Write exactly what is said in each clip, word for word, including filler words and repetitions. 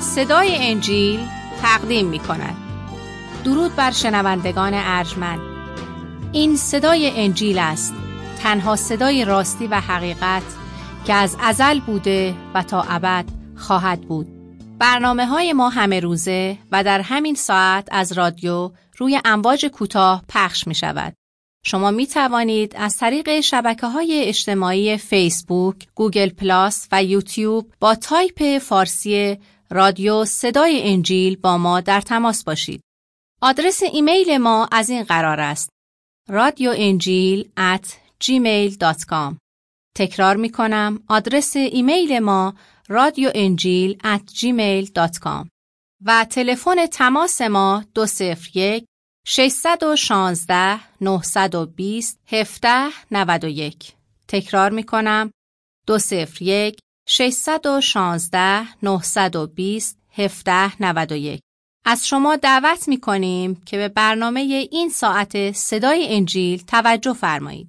صدای انجیل تقدیم می کند. درود بر شنوندگان ارجمند. این صدای انجیل است، تنها صدای راستی و حقیقت که از ازل بوده و تا ابد خواهد بود. برنامه های ما همه روزه و در همین ساعت از رادیو روی امواج کوتاه پخش می شود. شما می توانید از طریق شبکه‌های اجتماعی فیسبوک، گوگل پلاس و یوتیوب با تایپ فارسی رادیو صدای انجیل با ما در تماس باشید. آدرس ایمیل ما از این قرار است: رادیو انجیل ات جیمیل دات کام. تکرار می کنم، آدرس ایمیل ما رادیو انجیل ات جیمیل دات کام و تلفن تماس ما دو صفر یک ششصد و شانزده نهصد و بیست هفده نود و یک. تکرار می کنم، دو صفر یک ششصد و شانزده نهصد و بیست هفده نود و یک. از شما دعوت می کنیم که به برنامه این ساعت صدای انجیل توجه فرمایید.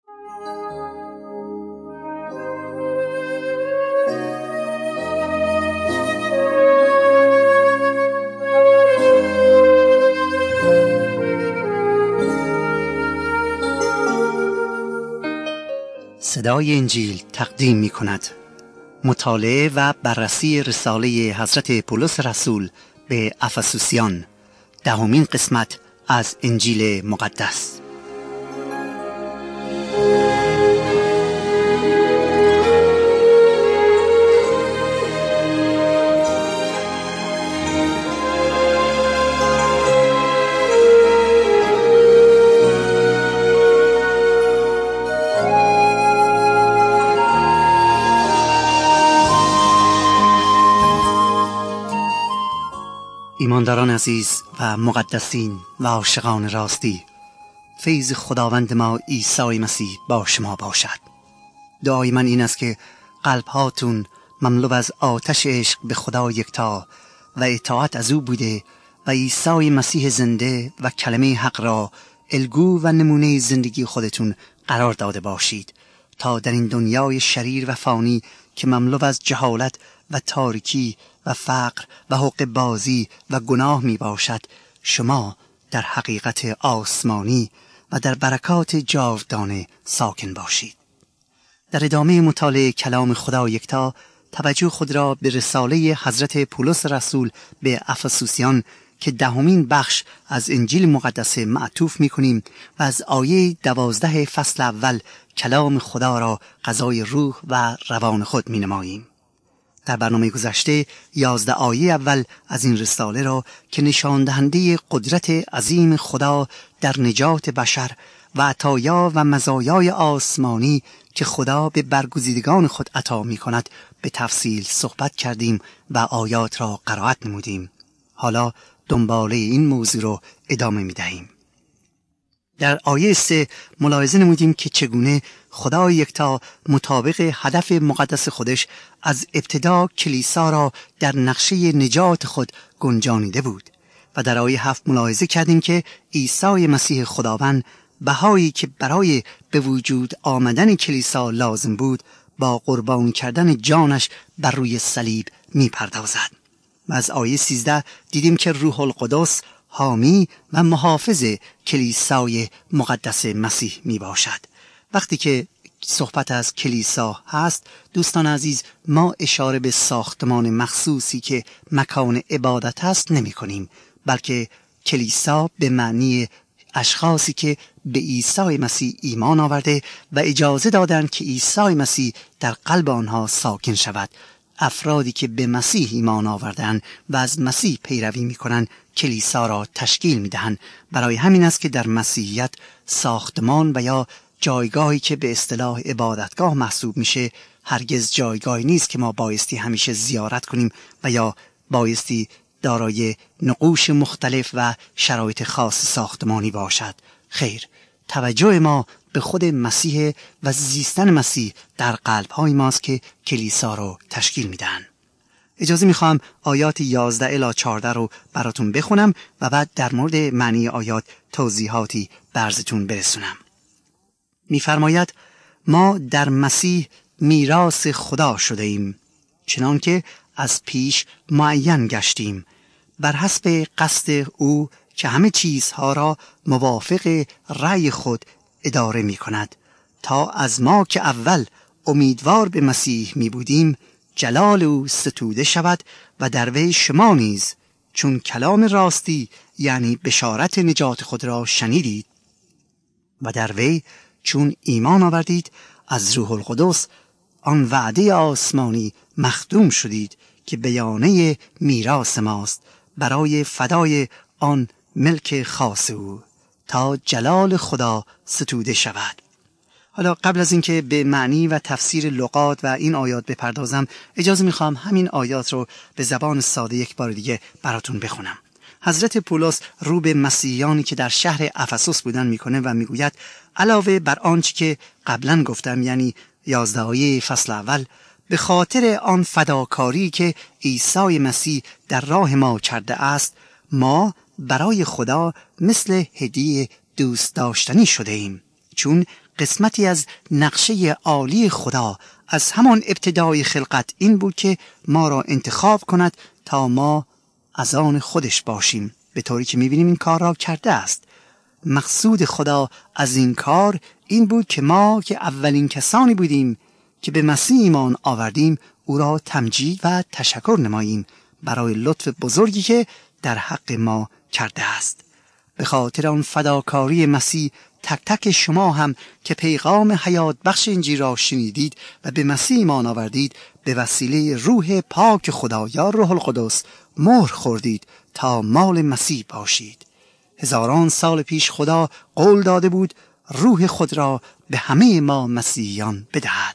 صدای انجیل تقدیم می کند مطالعه و بررسی رساله حضرت پولس رسول به افسوسیان، دهمین قسمت از انجیل مقدس. ایمانداران عزیز و مقدسین و عاشقان راستی، فیض خداوند ما عیسی مسیح با شما باشد. دعای من این است که قلب‌هاتون مملو از آتش عشق به خدا یکتا و اطاعت از او بوده و عیسی مسیح زنده و کلمه حق را الگو و نمونه زندگی خودتون قرار داده باشید، تا در این دنیای شریر و فانی که مملو از جهالت و تاریکی و فقر و حق بازی و گناه می باشد، شما در حقیقت آسمانی و در برکات جاودانه ساکن باشید. در ادامه مطالعه کلام خدا یکتا، توجه خود را به رساله حضرت پولس رسول به افسوسیان که دهمین بخش از انجیل مقدس معطوف می کنیم و از آیه دوازده فصل اول کلام خدا را غذای روح و روان خود می نماییم. در برنامه گذشته یازده آیه اول از این رساله را که نشان دهنده قدرت عظیم خدا در نجات بشر و عطایا و مزایای آسمانی که خدا به برگزیدگان خود عطا می کند به تفصیل صحبت کردیم و آیات را قرائت نمودیم. حالا دنباله این موضوع را ادامه می دهیم. در آیه سه ملاحظه نمودیم که چگونه خدا یکتا مطابق هدف مقدس خودش از ابتدا کلیسا را در نقشه نجات خود گنجانیده بود و در آیه هفت ملاحظه کردیم که عیسی مسیح خداوند بهایی که برای به وجود آمدن کلیسا لازم بود با قربان کردن جانش بر روی صلیب می پردازد. و از آیه سیزده دیدیم که روح القدس حامی و محافظ کلیسای مقدس مسیح می باشد. وقتی که صحبت از کلیسا هست، دوستان عزیز، ما اشاره به ساختمان مخصوصی که مکان عبادت هست نمی کنیم، بلکه کلیسا به معنی اشخاصی که به عیسی مسیح ایمان آورده و اجازه دادند که عیسی مسیح در قلب آنها ساکن شود. افرادی که به مسیح ایمان آوردند و از مسیح پیروی می‌کنند کلیسا را تشکیل می‌دهند. برای همین است که در مسیحیت ساختمان و یا جایگاهی که به اصطلاح عبادتگاه محسوب میشه هرگز جایگاهی نیست که ما بایستی همیشه زیارت کنیم و یا بایستی دارای نقوش مختلف و شرایط خاص ساختمانی باشد. خیر، توجه ما به خود مسیح و زیستن مسیح در قلب‌های ماست که کلیسا رو تشکیل میدن. اجازه میخوام آیات یازده الی چهارده رو براتون بخونم و بعد در مورد معنی آیات توضیحاتی برزتون برسونم. میفرماید: ما در مسیح میراث خدا شده ایم، چنان که از پیش معین گشتیم بر حسب قصد او که همه چیزها را موافق رأی خود اداره می کند تا از ما که اول امیدوار به مسیح می بودیم جلال او ستوده شود و در وی شما نیز چون کلام راستی یعنی بشارت نجات خود را شنیدید و در وی چون ایمان آوردید از روح القدس آن وعده آسمانی مخدوم شدید که بیانه میراث ماست برای فدای آن ملک خاص او تا جلال خدا ستوده شود. حالا قبل از اینکه به معنی و تفسیر لغات و این آیات بپردازم اجازه میخوام همین آیات رو به زبان ساده یک بار دیگه براتون بخونم. حضرت پولس رو به مسیحیانی که در شهر افسوس بودن میکنه و میگوید علاوه بر آنچه که قبلا گفتم یعنی یازده آیه فصل اول به خاطر آن فداکاری که عیسی مسیح در راه ما کرده است ما برای خدا مثل هدیه دوست داشتنی شده ایم چون قسمتی از نقشه عالی خدا از همان ابتدای خلقت این بود که ما را انتخاب کند تا ما از آن خودش باشیم به طوری که می‌بینیم این کار را کرده است. مقصود خدا از این کار این بود که ما که اولین کسانی بودیم که به مسیح ایمان آوردیم او را تمجید و تشکر نماییم برای لطف بزرگی که در حق ما کرده است. به خاطر آن فداکاری مسیح تک تک شما هم که پیغام حیات بخش انجیل را شنیدید و به مسیح ایمان آوردید به وسیله روح پاک خدا یا روح القدس مهر خوردید تا مال مسیح باشید. هزاران سال پیش خدا قول داده بود روح خود را به همه ما مسیحیان بدهد.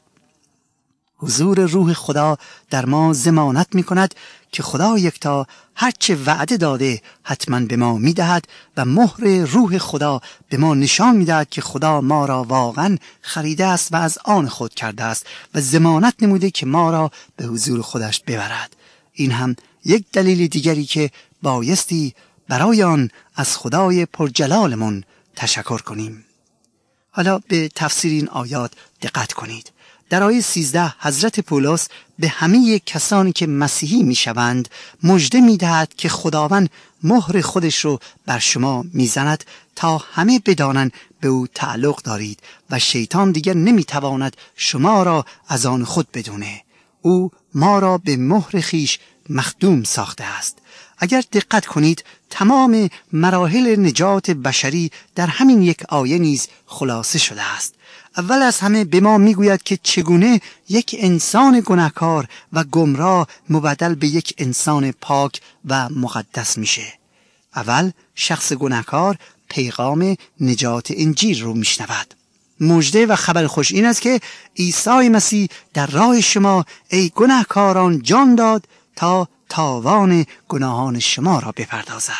حضور روح خدا در ما ضمانت می کند که خدا یکتا هرچه وعده داده حتما به ما می دهد و مهر روح خدا به ما نشان می دهد که خدا ما را واقعا خریده است و از آن خود کرده است و ضمانت نموده که ما را به حضور خودش ببرد. این هم یک دلیل دیگری که بایستی برای آن از خدای پرجلالمون تشکر کنیم. حالا به تفسیر این آیات دقت کنید. در آیه سیزده حضرت پولس به همه کسانی که مسیحی می شوند مژده می دهد که خداوند مهر خودش رو بر شما می زند تا همه بدانند به او تعلق دارید و شیطان دیگر نمی تواند شما را از آن خود بدونه. او ما را به مهر خیش مخدوم ساخته است. اگر دقت کنید تمام مراحل نجات بشری در همین یک آیه نیز خلاصه شده است. اول از همه به ما میگوید که چگونه یک انسان گناهکار و گمراه مبدل به یک انسان پاک و مقدس میشه. اول شخص گناهکار پیغام نجات انجیل رو میشنود. مژده و خبر خوش این است که عیسی مسیح در راه شما ای گناهکاران جان داد تا تاوان گناهان شما را بپردازد.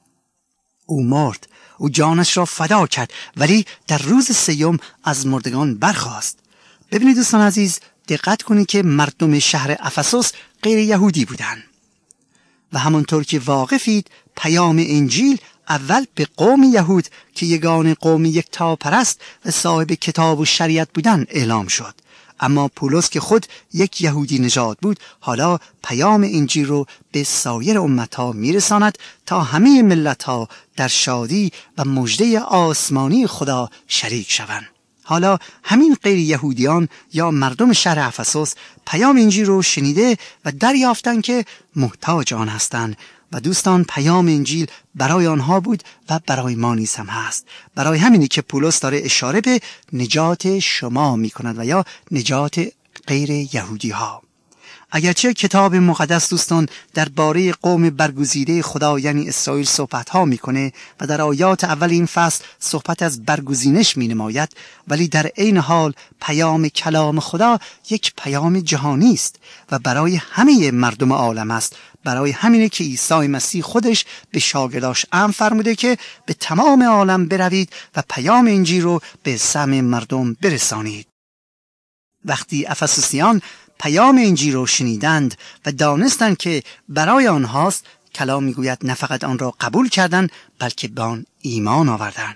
او مرد، او جانش را فدا کرد ولی در روز سیوم از مردگان برخاست. ببینید دوستان عزیز دقت کنید که مردم شهر افسوس غیر یهودی بودند و همانطور که واقفید پیام انجیل اول به قوم یهود که یگان قوم یکتا پرست و صاحب کتاب و شریعت بودن اعلام شد. اما پولس که خود یک یهودی نژاد بود حالا پیام انجیل رو به سایر امتها میرساند تا همه ملتها در شادی و مژده آسمانی خدا شریک شوند. حالا همین غیر یهودیان یا مردم شهر افسوس پیام انجیل رو شنیده و دریافتند که محتاج آن هستند و دوستان پیام انجیل برای آنها بود و برای ما نیز هم هست. برای همینی که پولس داره اشاره به نجات شما می کند و یا نجات غیر یهودی ها. اگرچه کتاب مقدس دوستان درباره قوم برگزیده خدا یعنی اسرائیل صحبت ها میکنه و در آیات اول این فصل صحبت از برگزینش می نماید، ولی در عین حال پیام کلام خدا یک پیام جهانی است و برای همه مردم عالم است. برای همینه که عیسی مسیح خودش به شاگرداش امر فرموده که به تمام عالم بروید و پیام انجیل رو به سمع مردم برسانید. وقتی افسوسیان پیام انجیل رو شنیدند و دانستند که برای آنهاست، کلام میگوید نه فقط آن را قبول کردند بلکه به آن ایمان آوردند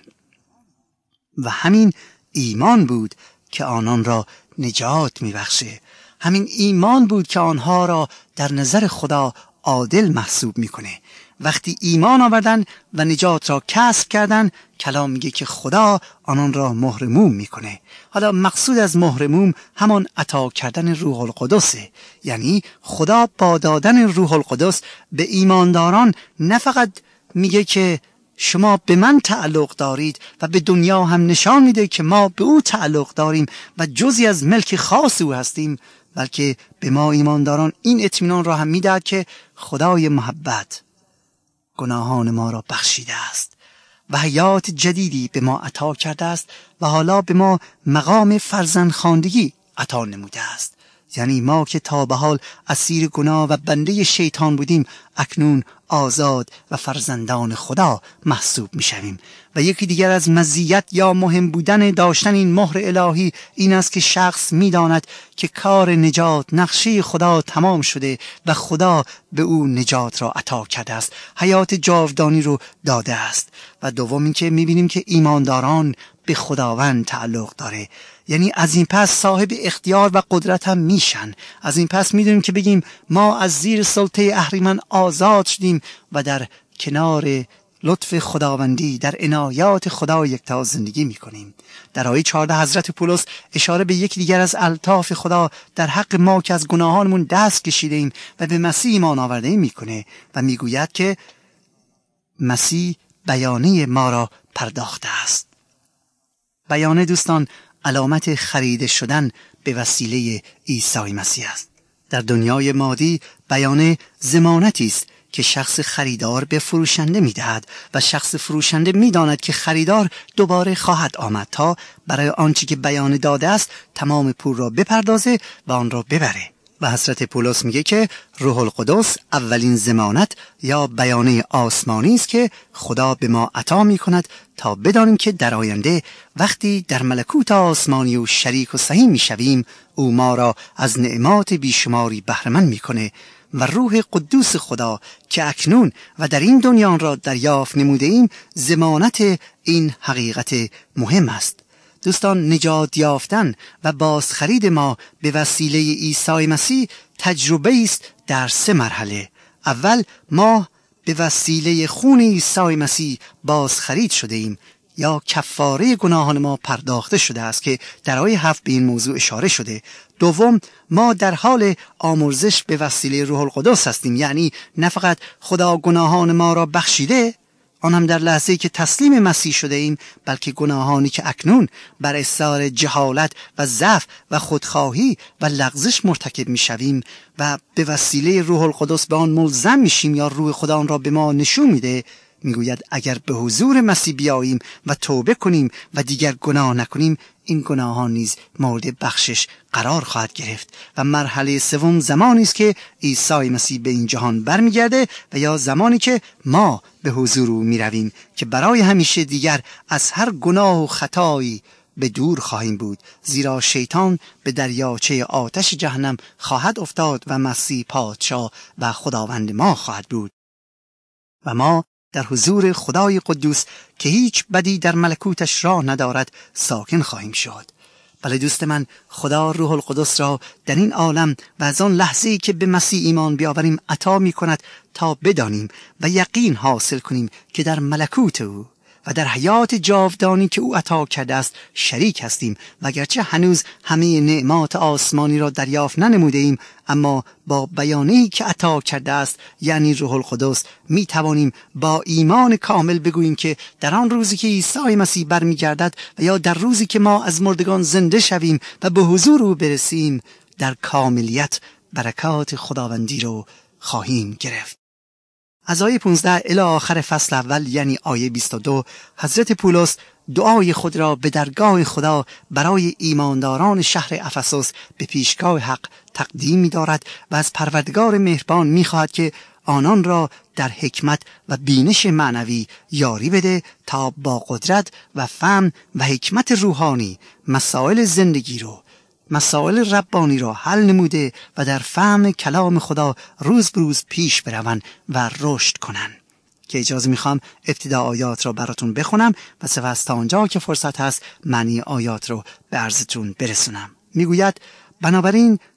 و همین ایمان بود که آنان را نجات میبخشه. همین ایمان بود که آنها را در نظر خدا عادل محسوب میکنه. وقتی ایمان آوردن و نجات را کسب کردن، کلام میگه که خدا آنان را مهر موم میکنه. حالا مقصود از مهر موم همان عطا کردن روح القدسه. یعنی خدا با دادن روح القدس به ایمانداران نه فقط میگه که شما به من تعلق دارید و به دنیا هم نشان میده که ما به او تعلق داریم و جزئی از ملک خاص او هستیم، بلکه به ما ایمانداران این اطمینان را هم میدهد که خدای محبت گناهان ما را بخشیده است و حیات جدیدی به ما عطا کرده است و حالا به ما مقام فرزندخواندگی عطا نموده است. یعنی ما که تا به حال اسیر گناه و بنده شیطان بودیم، اکنون آزاد و فرزندان خدا محسوب میشویم. و یکی دیگر از مزیت یا مهم بودن داشتن این مهر الهی این است که شخص میداند که کار نجات نقشه خدا تمام شده و خدا به او نجات را عطا کرده است، حیات جاودانی رو داده است. و دوم این که میبینیم که ایمانداران به خداوند تعلق داره، یعنی از این پس صاحب اختیار و قدرت هم میشن. از این پس میدونیم که بگیم ما از زیر سلطه اهریمن آزاد شدیم و در کنار لطف خداوندی در عنایات خدا یکتا زندگی میکنیم. در آیه چهارده حضرت پولس اشاره به یکی دیگر از الطاف خدا در حق ما که از گناهانمون دست کشیده ایم و به مسیح ایمان آورده ایم میکنه و میگوید که مسیح بیانه ما را پرداخته است. بیانه دوستان علامت خریده شدن به وسیله عیسی مسیح است. در دنیای مادی بیانه ضمانتی است که شخص خریدار به فروشنده میدهد و شخص فروشنده میداند که خریدار دوباره خواهد آمد تا برای آنچه که بیانه داده است تمام پول را بپردازه و آن را ببره. و حضرت پولس میگه که روح القدس اولین ضمانت یا بیانه آسمانی است که خدا به ما عطا میکند تا بدانیم که در آینده وقتی در ملکوت آسمانی و شریک و سهیم میشویم، او ما را از نعمات بیشماری بهره‌مند میکنه و روح قدوس خدا که اکنون و در این دنیا آن را دریافت نموده ایم ضمانت این حقیقت مهم است. دوستان، نجات یافتن و بازخرید ما به وسیله عیسی مسیح تجربه است در سه مرحله. اول، ما به وسیله خون عیسی مسیح بازخرید شده ایم یا کفاره گناهان ما پرداخته شده است که در آیه هفت به این موضوع اشاره شده. دوم، ما در حال آمرزش به وسیله روح القدس هستیم، یعنی نه فقط خدا گناهان ما را بخشیده، آن هم در لحظه‌ای که تسلیم مسیح شده ایم، بلکه گناهانی که اکنون بر اثر جهالت و ضعف و خودخواهی و لغزش مرتکب می‌شویم و به وسیله روح القدس به آن ملزم میشیم یا روح خدا آن را به ما نشون میده. میگوید اگر به حضور مسیح بیاییم و توبه کنیم و دیگر گناه نکنیم، این گناهان نیز مورد بخشش قرار خواهد گرفت. و مرحله سوم زمانی است که عیسی مسیح به این جهان برمیگرده و یا زمانی که ما به حضور او میرویم که برای همیشه دیگر از هر گناه و خطایی به دور خواهیم بود، زیرا شیطان به دریاچه آتش جهنم خواهد افتاد و مسیح پادشاه و خداوند ما خواهد بود و ما در حضور خدای قدوس که هیچ بدی در ملکوتش راه ندارد ساکن خواهیم شد. بله دوست من، خدا روح القدس را در این عالم و از آن لحظه‌ای که به مسیح ایمان بیاوریم عطا می کند تا بدانیم و یقین حاصل کنیم که در ملکوت او و در حیات جاودانی که او عطا کرده است شریک هستیم و اگرچه هنوز همه نعمات آسمانی را دریافت ننموده ایم، اما با بیانیه‌ای که عطا کرده است یعنی روح القدس می توانیم با ایمان کامل بگوییم که در آن روزی که عیسی مسیح برمیگردد و یا در روزی که ما از مردگان زنده شویم و به حضور او برسیم، در کاملیت برکات خداوندی رو خواهیم گرفت. از آیه پانزده الی آخر فصل اول یعنی آیه بیست و دو حضرت پولس دعای خود را به درگاه خدا برای ایمانداران شهر افسوس به پیشگاه حق تقدیم می دارد و از پروردگار مهربان می خواهد که آنان را در حکمت و بینش معنوی یاری بده تا با قدرت و فهم و حکمت روحانی مسائل زندگی رو مسائل ربانی را حل نموده و در فهم کلام خدا روز بروز پیش بروند و رشد کنند. که اجازه میخوام ابتدا آیات را براتون بخونم و سپس تا آنجا که فرصت هست معنی آیات رو به عرضتون برسونم. میگوید بنابراین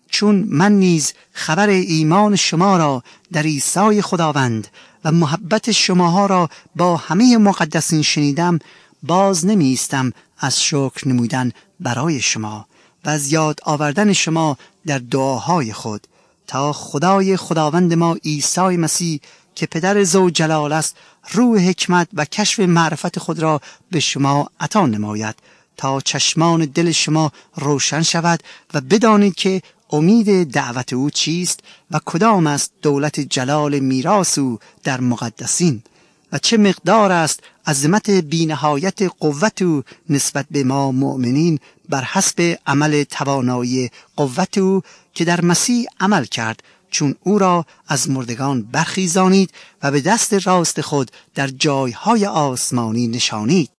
چون من نیز خبر ایمان شما را در عیسی خداوند و محبت شماها را با همه مقدسین شنیدم، باز نمی ایستم از شکر نمودن برای شما و از یاد آوردن شما در دعاهای خود، تا خدای خداوند ما عیسی مسیح که پدر ذوالجلال است روح حکمت و کشف معرفت خود را به شما عطا نماید، تا چشمان دل شما روشن شود و بدانید که امید دعوت او چیست و کدام است دولت جلال میراث او در مقدسین و چه مقدار است عظمت بی‌نهایت قوت او نسبت به ما مؤمنین بر حسب عمل توانایی قوت او که در مسیح عمل کرد، چون او را از مردگان برخیزانید و به دست راست خود در جایهای آسمانی نشانید،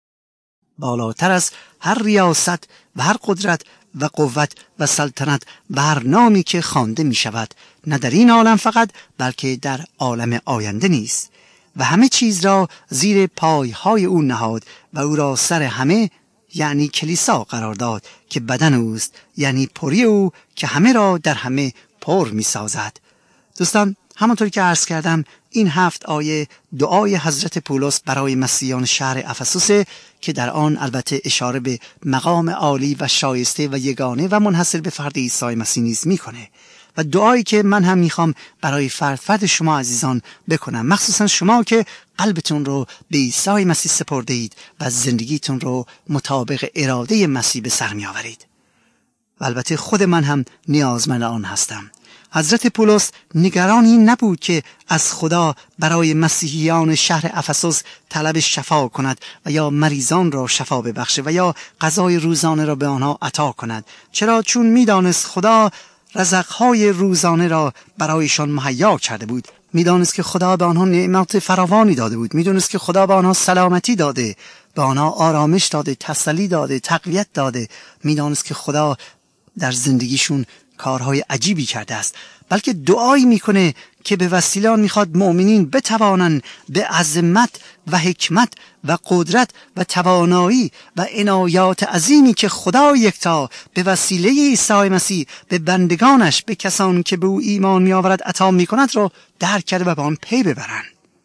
بالاتر از هر ریاست و هر قدرت و قوت و سلطنت و هر نامی که خوانده می شود، نه در این عالم فقط بلکه در عالم آینده نیز، و همه چیز را زیر پایهای او نهاد و او را سر همه یعنی کلیسا قرار داد که بدن اوست، یعنی پری او که همه را در همه پر می سازد. دوستان، همانطور که عرض کردم این هفت آیه دعای حضرت پولس برای مسیحیان شهر افسوس که در آن البته اشاره به مقام عالی و شایسته و یگانه و منحصر به فرد عیسی مسیح نیز میکنه و دعایی که من هم میخوام برای فرد فرد شما عزیزان بکنم، مخصوصا شما که قلبتون رو به عیسی مسیح سپرده اید و زندگیتون رو مطابق اراده مسیح به سر میآورید. و البته خود من هم نیازمند آن هستم. حضرت پولس نگران این نبود که از خدا برای مسیحیان شهر افسوس طلب شفا کند و یا مریضان را شفا ببخشه و یا غذای روزانه را به آنها عطا کند. چرا؟ چون میدانست خدا رزقهای روزانه را برایشان مهیا کرده بود. میدانست که خدا به آنها نعمت فراوانی داده بود. میدانست که خدا به آنها سلامتی داده، به آنها آرامش داده، تسلی داده، تقویت داده. میدانست که خدا در زندگیشون کارهای عجیبی کرده است. بلکه دعایی میکنه که به وسیله آن میخواد مؤمنین بتوانند به عظمت و حکمت و قدرت و توانایی و عنایات عظیمی که خدا یکتا به وسیله عیسی مسیح به بندگانش، به کسانی که به او ایمان میآورد عطا میکند را درک کرده و به آن پی ببرند.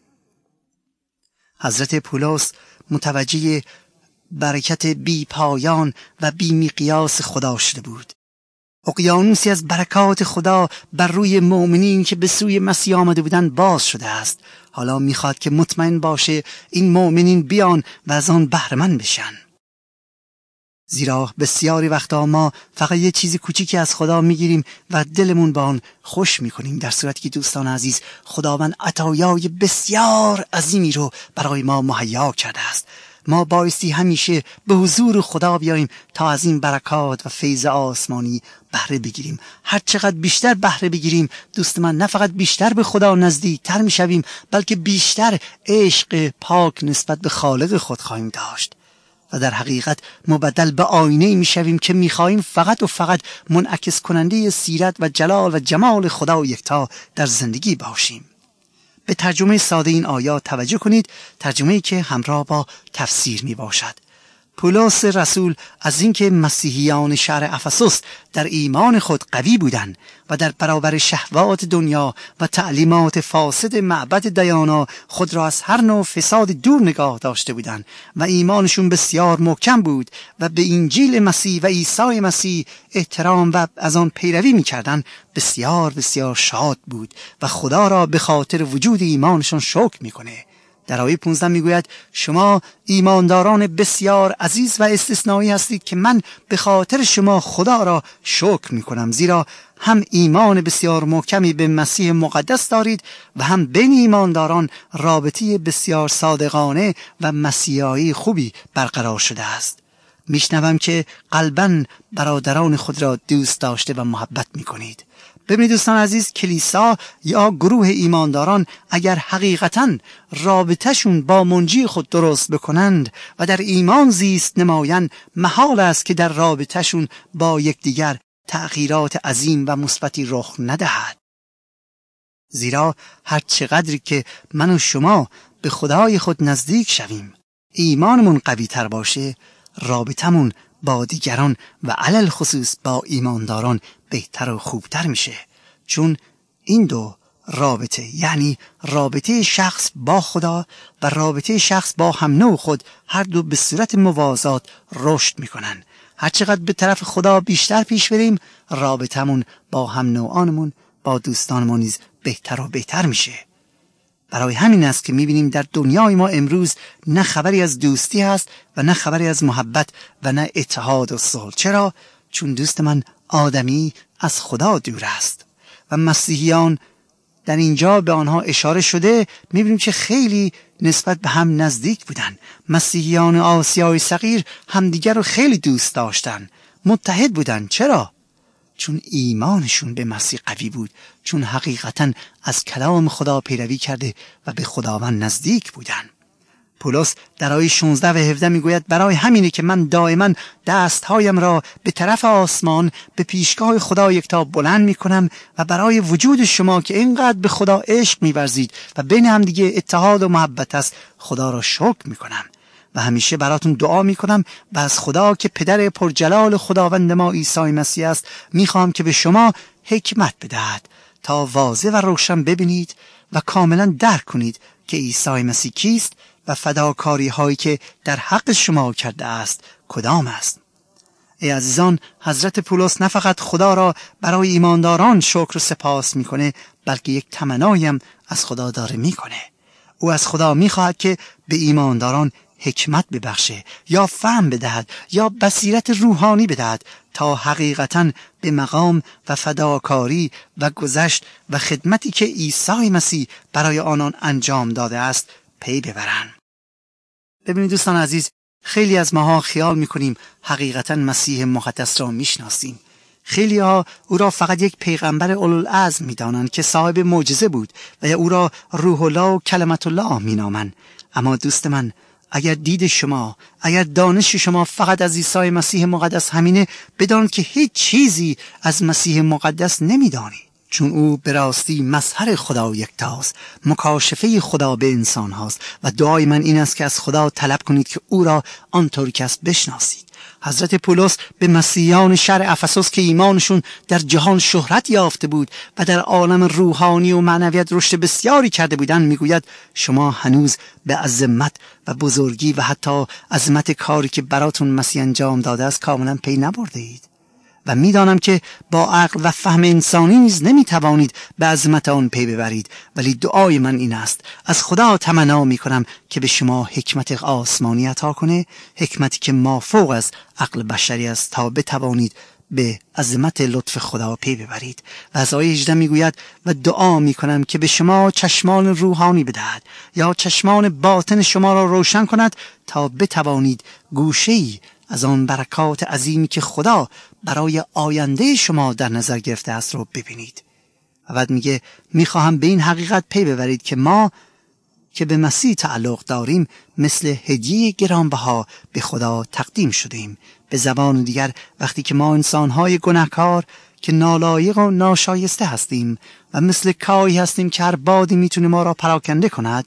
حضرت پولس متوجه برکت بی پایان و بی میقیاس خدا شده بود. اقیانوسی از برکات خدا بر روی مؤمنین که به سوی مسیح آمده بودند باز شده است. حالا میخواد که مطمئن باشه این مؤمنین بیان و از آن بهره مند بشن. زیرا بسیاری وقتا ما فقط یه چیزی کوچیکی از خدا میگیریم و دلمون با آن خوش میکنیم، در صورتی که دوستان عزیز خداوند عطایای بسیار عظیمی رو برای ما مهیا کرده است. ما بایستی همیشه به حضور خدا بیاییم تا از این برکات و فیض آسمانی بهره بگیریم. هر چقدر بیشتر بهره بگیریم دوست من، نه فقط بیشتر به خدا نزدیکتر میشویم، بلکه بیشتر عشق پاک نسبت به خالق خود خواهیم داشت و در حقیقت مبدل به آینه میشویم که میخواهیم فقط و فقط منعکس کننده سیرت و جلال و جمال خدا یکتا در زندگی باشیم. به ترجمه ساده این آیات توجه کنید، ترجمه‌ای که همراه با تفسیر می باشد. پولس رسول از اینکه مسیحیان شهر افسوس در ایمان خود قوی بودند و در برابر شهوات دنیا و تعلیمات فاسد معبد دیانا خود را از هر نوع فساد دور نگاه داشته بودند و ایمانشون بسیار محکم بود و به انجیل مسیح و عیسی مسیح احترام و از آن پیروی می‌کردند، بسیار بسیار شاد بود و خدا را به خاطر وجود ایمانشون شکر می‌کنه. در آیه پانزده میگوید شما ایمانداران بسیار عزیز و استثنایی هستید که من به خاطر شما خدا را شکر میکنم، زیرا هم ایمان بسیار محکمی به مسیح مقدس دارید و هم بین ایمانداران رابطه بسیار صادقانه و مسیحایی خوبی برقرار شده است. میشنوم که قلباً برادران خود را دوست داشته و محبت میکنید. ببینید دوستان عزیز، کلیسا یا گروه ایمانداران اگر حقیقتاً رابطهشون با منجی خود درست بکنند و در ایمان زیست نمایند، محال است که در رابطهشون با یکدیگر تأخیرات عظیم و مثبتی رخ ندهد. زیرا هر چقدر که من و شما به خدای خود نزدیک شویم، ایمانمون قوی تر باشه، رابطمون با دیگران و علل خصوص با ایمانداران بهتر و خوبتر میشه، چون این دو رابطه، یعنی رابطه شخص با خدا و رابطه شخص با هم نوع خود، هر دو به صورت موازات رشد میکنن. هر چقدر به طرف خدا بیشتر پیش بریم، رابطمون با هم نوعانمون، با دوستانمون نیز بهتر و بهتر میشه. برای همین است که میبینیم در دنیای ما امروز نه خبری از دوستی هست و نه خبری از محبت و نه اتحاد و صلح. چرا؟ چون دوست من آدمی از خدا دور است. و مسیحیان در اینجا به آنها اشاره شده، میبینیم که خیلی نسبت به هم نزدیک بودن. مسیحیان آسیای صغیر همدیگر رو خیلی دوست داشتن، متحد بودن. چرا؟ چون ایمانشون به مسیح قوی بود، چون حقیقتاً از کلام خدا پیروی کرده و به خداوند نزدیک بودن. پولس در آیه شانزده و هفده میگوید برای همینه که من دائما دستهایم را به طرف آسمان به پیشگاه خدا یکتا بلند میکنم و برای وجود شما که اینقدر به خدا عشق می‌ورزید و بین هم دیگه اتحاد و محبت است خدا را شکر میکنم و همیشه براتون دعا میکنم و از خدا که پدر پرجلال خداوند ما عیسی مسیح است میخوام که به شما حکمت بدهد تا واضح و روشن ببینید و کاملا درک کنید که عیسی مسیح کیست و فداکاری هایی که در حق شما کرده است کدام است. ای عزیزان، حضرت پولس نه فقط خدا را برای ایمانداران شکر و سپاس میکنه، بلکه یک تمنایی هم از خدا داره میکنه. او از خدا میخواهد که به ایمانداران حکمت ببخشه یا فهم بدهد یا بصیرت روحانی بدهد تا حقیقتاً به مقام و فداکاری و گذشت و خدمتی که عیسی مسیح برای آنان انجام داده است پی ببرن. ببینید دوستان عزیز، خیلی از ماها خیال میکنیم حقیقتاً مسیح مقدس را میشناسیم. خیلی ها او را فقط یک پیغمبر اولوالعزم میدانند که صاحب معجزه بود و یا او را روح الله و کلمت الله مینامند. اما دوست من، اگر دید شما، اگر دانش شما فقط از عیسی مسیح مقدس همینه، بدان که هیچ چیزی از مسیح مقدس نمیدانی، چون او به راستی مظهر خدا یکتاست، مکاشفه خدا به انسان هاست و دعای من این است که از خدا طلب کنید که او را آنطور که است بشناسید. حضرت پولس به مسیحیان شهر افسوس که ایمانشون در جهان شهرت یافته بود و در عالم روحانی و معنویت رشد بسیاری کرده بودند میگوید شما هنوز به عظمت و بزرگی و حتی عظمت کاری که براتون مسیح انجام داده است کاملا پی نبرده اید و میدانم که با عقل و فهم انسانی نیز نمیتوانید به عظمت آن پی ببرید، ولی دعای من این است، از خدا تمنا میکنم که به شما حکمت آسمانی عطا کنه، حکمتی که مافوق از عقل بشری است تا بتوانید به عظمت لطف خدا پی ببرید. و از آیه هجده میگوید و دعا میکنم که به شما چشمان روحانی بدهد یا چشمان باطن شما را روشن کند تا بتوانید گوشه‌ای از آن برکات عظیمی که خدا برای آینده شما در نظر گرفته است رو ببینید. و بعد میگه میخواهم به این حقیقت پی ببرید که ما که به مسیح تعلق داریم مثل هدیه گرانبها به خدا تقدیم شدیم. به زبان دیگر وقتی که ما انسانهای گناهکار که نالایق و ناشایسته هستیم و مثل کایی هستیم که هر بادی میتونه ما را پراکنده کند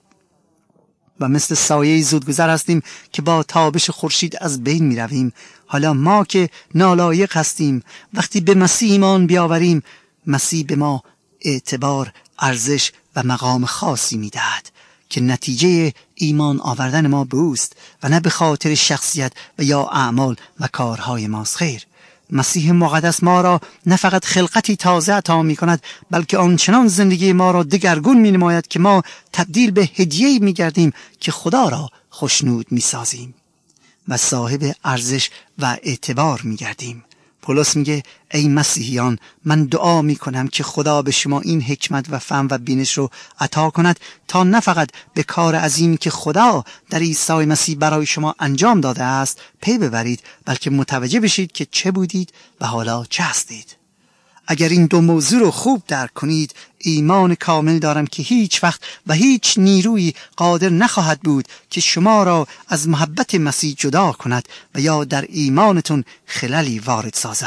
و مثل سایه زودگذر هستیم که با تابش خورشید از بین می رویم، حالا ما که نالایق هستیم وقتی به مسیح ایمان بیاوریم، مسیح به ما اعتبار، ارزش و مقام خاصی می دهد که نتیجه ایمان آوردن ما به اوست و نه به خاطر شخصیت و یا اعمال و کارهای ماست. خیر، مسیح مقدس ما را نه فقط خلقتی تازه عطا می کند، بلکه آنچنان زندگی ما را دگرگون می نماید که ما تبدیل به هدیه‌ای می گردیم که خدا را خوشنود می سازیم و صاحب ارزش و اعتبار می گردیم. پولس میگه ای مسیحیان، من دعا می کنم که خدا به شما این حکمت و فهم و بینش رو عطا کند تا نه فقط به کار عظیمی که خدا در عیسی مسیح برای شما انجام داده است پی ببرید، بلکه متوجه بشید که چه بودید و حالا چه هستید. اگر این دو موضوع رو خوب درک کنید، ایمان کامل دارم که هیچ وقت و هیچ نیرویی قادر نخواهد بود که شما را از محبت مسیح جدا کند و یا در ایمانتون خللی وارد سازد.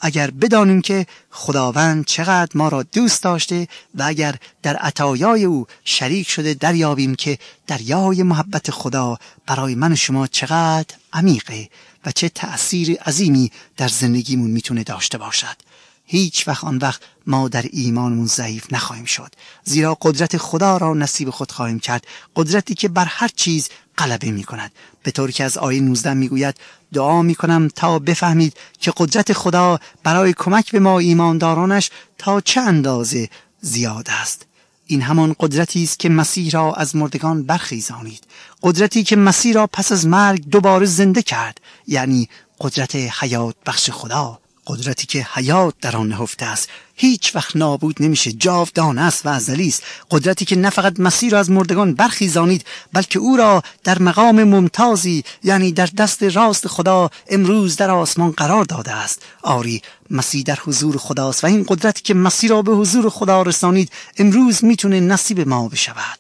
اگر بدانیم که خداوند چقدر ما را دوست داشته و اگر در عطایای او شریک شده دریابیم که دریای محبت خدا برای من و شما چقدر عمیقه و چه تأثیر عظیمی در زندگیمون میتونه داشته باشد. هیچ وقت آن وقت ما در ایمانمون ضعیف نخواهیم شد، زیرا قدرت خدا را نصیب خود خواهیم کرد، قدرتی که بر هر چیز غلبه می کند. به طوری که از آیه نوزده می گوید دعا می کنم تا بفهمید که قدرت خدا برای کمک به ما ایماندارانش تا چه اندازه زیاد است. این همان قدرتی است که مسیح را از مردگان برخیزانید، قدرتی که مسیح را پس از مرگ دوباره زنده کرد، یعنی قدرت حیات بخش خدا، قدرتی که حیات در آن نهفته است، هیچ وقت نابود نمیشه، جاودان است و ازلی است. قدرتی که نه فقط مسیح را از مردگان برخیزانید بلکه او را در مقام ممتازی، یعنی در دست راست خدا، امروز در آسمان قرار داده است. آری، مسیح در حضور خداست و این قدرتی که مسیح را به حضور خدا رسانید امروز میتونه نصیب ما بشود.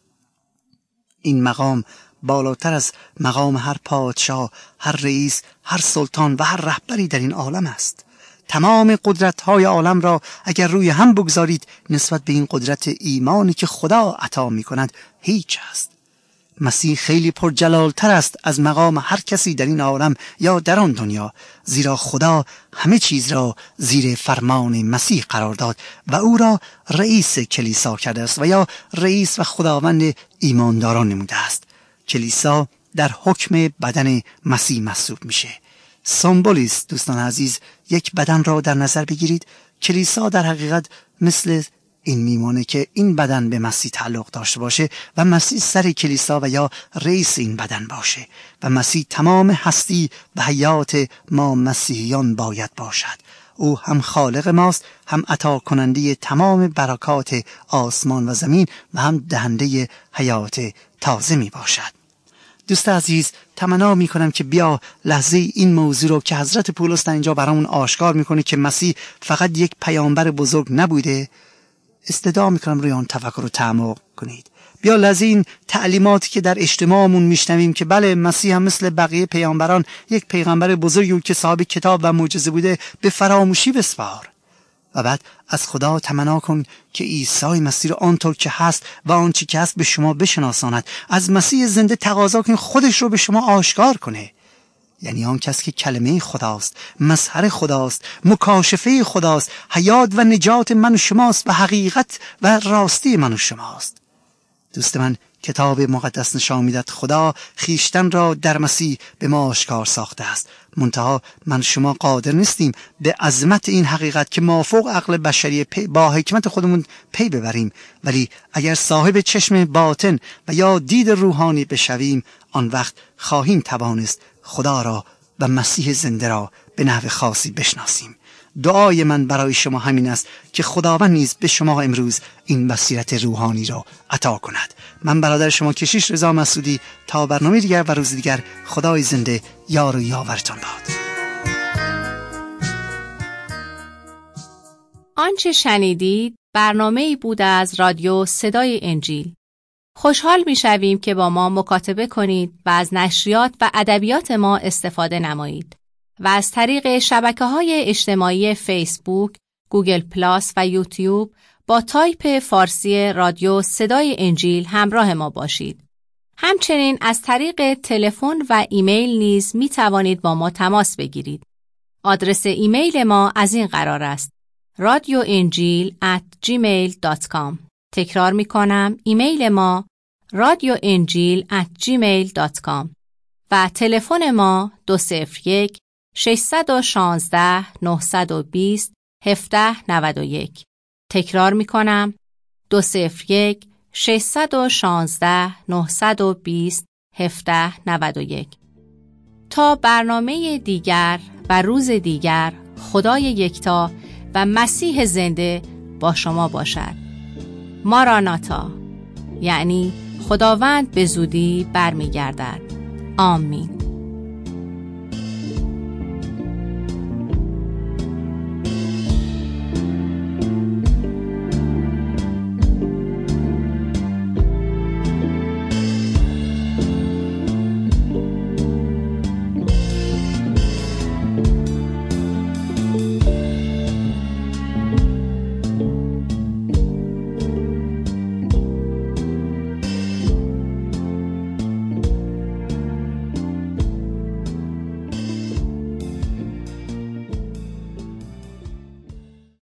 این مقام بالاتر از مقام هر پادشاه، هر رئیس، هر سلطان و هر رهبری در این عالم است. تمام قدرت‌های عالم را اگر روی هم بگذارید نسبت به این قدرت ایمانی که خدا عطا می‌کند هیچ است. مسیح خیلی پرجلالتر است از مقام هر کسی در این عالم یا در آن دنیا، زیرا خدا همه چیز را زیر فرمان مسیح قرار داد و او را رئیس کلیسا کرده است و یا رئیس و خداوند ایمانداران نموده است. کلیسا در حکم بدن مسیح محسوب میشه. سمبولیست دوستان عزیز، یک بدن را در نظر بگیرید. کلیسا در حقیقت مثل این میمونه که این بدن به مسیح تعلق داشته باشه و مسیح سر کلیسا و یا رئیس این بدن باشه و مسیح تمام هستی و حیات ما مسیحیان باید باشد. او هم خالق ماست، هم عطا کننده تمام برکات آسمان و زمین و هم دهنده حیات تازه می باشد. دوست عزیز، تمنا می کنم که بیا لحظه این موضوع رو که حضرت پولس در اینجا برامون آشکار میکنه که مسیح فقط یک پیامبر بزرگ نبوده، استدعا می کنم روی آن تفکر رو تعمق کنید. بیا لحظه این تعلیماتی که در اجتماعمون میشنویم که بله مسیح هم مثل بقیه پیامبران یک پیغمبر بزرگی بود که صاحب کتاب و معجزه بوده، به فراموشی بسپار و بعد از خدا تمنا کن که عیسی مسیح آنطور که هست و آنچه که هست به شما بشناساند. از مسیح زنده تقاضا کن خودش رو به شما آشکار کنه، یعنی آن کس که کلمه خداست، مظهر خداست، مکاشفه خداست، حیات و نجات من و شماست و حقیقت و راستی من و شماست. دوست من، کتاب مقدس نشان می‌دهد خدا خیشتن را در مسیح به ما آشکار ساخته است. منتها من شما قادر نیستیم به عظمت این حقیقت که مافوق عقل بشری پی با حکمت خودمون پی ببریم، ولی اگر صاحب چشم باطن و یا دید روحانی بشویم آن وقت خواهیم توانست خدا را و مسیح زنده را به نحو خاصی بشناسیم. دعای من برای شما همین است که خداوند نیز به شما امروز این بصیرت روحانی را عطا کند. من برادر شما کشیش رضا مسعودی، تا برنامه دیگر و روز دیگر خدای زنده یار و یاورتان باد. آنچه شنیدید برنامه‌ای بود از رادیو صدای انجیل. خوشحال می‌شویم که با ما مکاتبه کنید و از نشریات و ادبیات ما استفاده نمایید و از طریق شبکه‌های اجتماعی فیسبوک، گوگل پلاس و یوتیوب با تایپ فارسی رادیو صدای انجیل همراه ما باشید. همچنین از طریق تلفن و ایمیل نیز می توانید با ما تماس بگیرید. آدرس ایمیل ما از این قرار است: رادیو انجیل ات جیمیل دات کام. تکرار می کنم، ایمیل ما رادیو انجیل ات جیمیل دات کام و تلفن ما دو صفر یک ششصد و شانزده نهصد و بیست هفده نود و یک. تکرار می کنم، دو صفر یک ششصد و شانزده نهصد و بیست هفده نود و یک. تا برنامه دیگر و روز دیگر، خدای یکتا و مسیح زنده با شما باشد. ماراناتا، یعنی خداوند به زودی برمیگردد. آمین.